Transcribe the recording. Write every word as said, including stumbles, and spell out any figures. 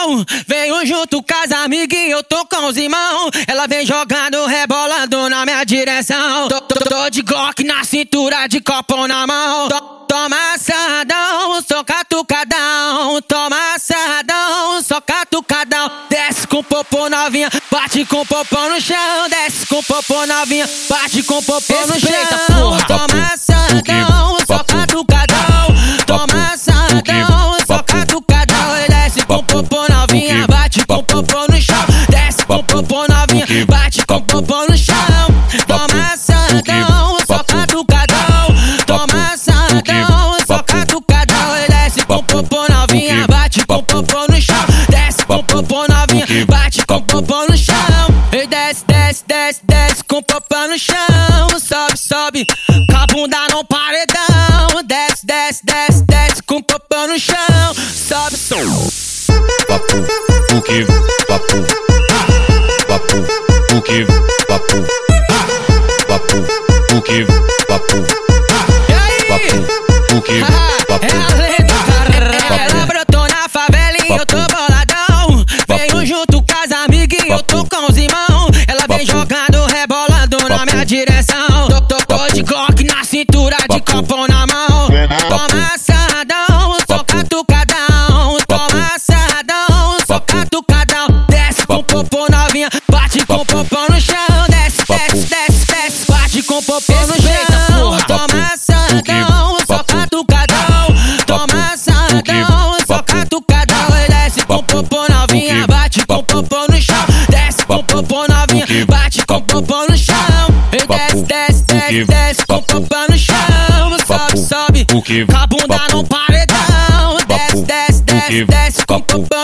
boladão. Venho junto com as amigas e eu tô com os irmãos. Ela vem jogando, rebolando na minha direção. Tô, tô, tô de Glock na cintura, de copo na mão. Tô, toma sarradão, só catucadão. Toma sarradão, só catucadão. Desce com popô novinha, bate com popô no chão. Desce com popô novinha, bate com popô no chão. Toma sarradão, só catucadão. Toma sarradão, só catucadão. Desce com popô novinha, bate com popô no chão. Desce com popô novinha, bate com popô no chão. Toma sarradão, só catucadão. Toma sarradão, só catucadão. Desce com popô novinha, bate com popô no chão. Desce com popô novinha, bate com popô no chão. E desce, desce, desce, desce com popô no chão. Sobe, sobe, com a bunda no paredão. Desce, desce, desce, desce com popô no chão. Sobe, sobe. Papo, o que? Papo, papo, o que? Papo, papo, o que? Papo, papo, o que? Papo, é a lenda, cara. Ela brotou na favela e eu tô boladão. Venho junto com as amigas e eu tô com os irmãos. Ela vem jogando, rebolando na minha direção. Tô, tô, tô de Glock na cintura, de copo na mão. Toma sarradão, só catucadão. Toma sarradão, só catucadão. Desce com popô novinha, bate com popô no chão. Desce, desce, desce, desce, bate com popô no chão. Toma sarradão, só catucadão. Toma sarradão, só catucadão. Desce com popô novinha, bate com popô no chão. Desce com popô novinha, bate com popô no chão. E desce, desce, desce, desce com popô no chão. Sobe, sobe, com a bunda no paredão. Desce, desce, desce, desce com popô